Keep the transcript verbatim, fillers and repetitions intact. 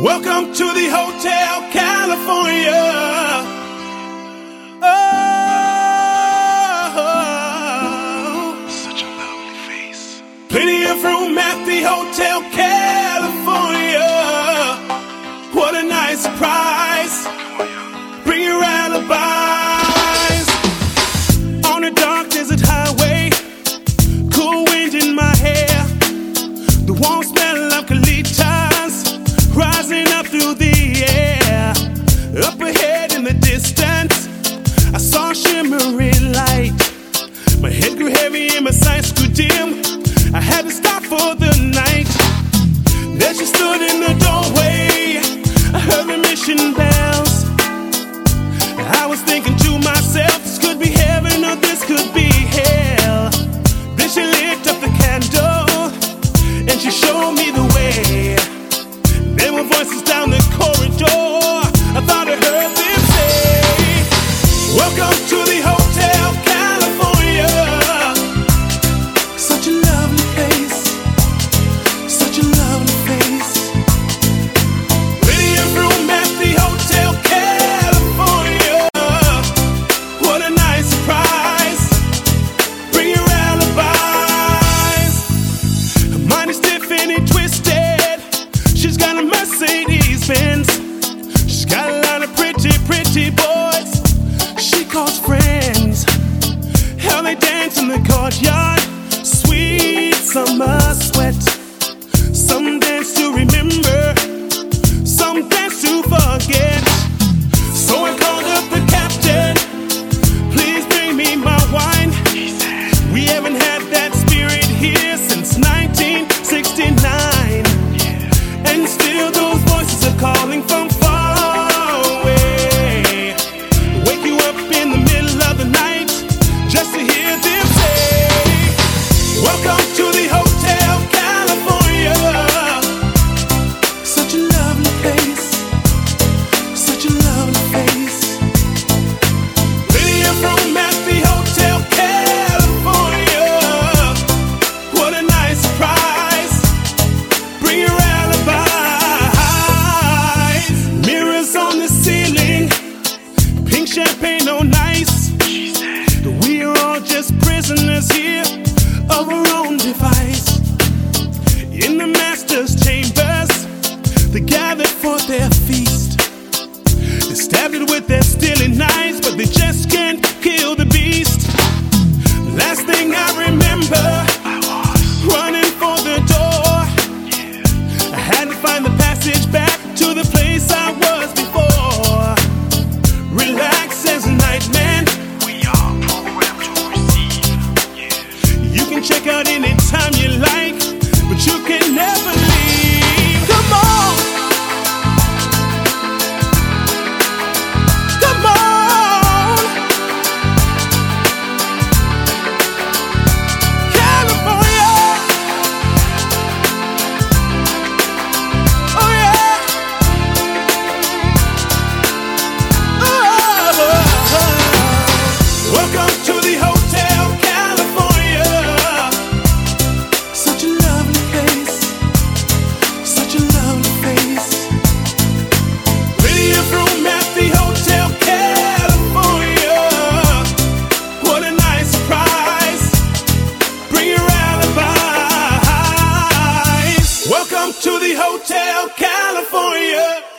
Welcome to the Hotel California. Oh, such a lovely face. Plenty of room at the Hotel California. What a nice surprise. Bring your alibis. On a dark desert highway, cool wind in my hair, the warm smell of colitas rising up through the air. Up ahead in the distance, I saw a shimmering light. My head grew heavy and my sights grew dim. I had to stop for the night. There she stood in the doorway. I heard the mission bells. I was thinking to myself, this could be heaven or this could be hell. Then she lit up the candle and she showed me the way. There were voices down the corridor. I thought I heard them say, welcome to the Hotel California. Such a lovely place, such a lovely face. Plenty of room at the Hotel California. What a nice surprise. Bring your alibis. Her mind is stiff and twisted. She's got a Mercedes Benz. She's got a lot of pretty, pretty boys she calls friends. How they dance in the courtyard, sweet summer sweat. Some dance to remember, some dance to forget. So I called up the captain, please bring me my wine. We haven't had that spirit here since nineteen sixty-nine. And still those voices are calling from far away. Wake you up in the middle of the night just to hear them say, welcome to the Hotel California. Such a lovely place, such a lovely face. Plenty of room at the Hotel California. What a nice surprise. Bring your alibis. Mirrors on the ceiling, pink champagne on ice. We are all just prisoners here of our own device. In the master's chambers, they gathered for their feast. They stabbed it with their stealing knives, but they just can't kill the beast. Last thing I remember, running for the door. I had to find the passage back to the place I was before. Relax as a nightman. We are programmed to receive. Yeah. You can check out anytime you like, but you can never leave. Come on, come on, California. Oh yeah. Oh. Welcome to the Hotel California. Such a lovely place, such a lovely face. Plenty of room at the Hotel California. What a nice surprise. Bring your alibis. Welcome to the Hotel California.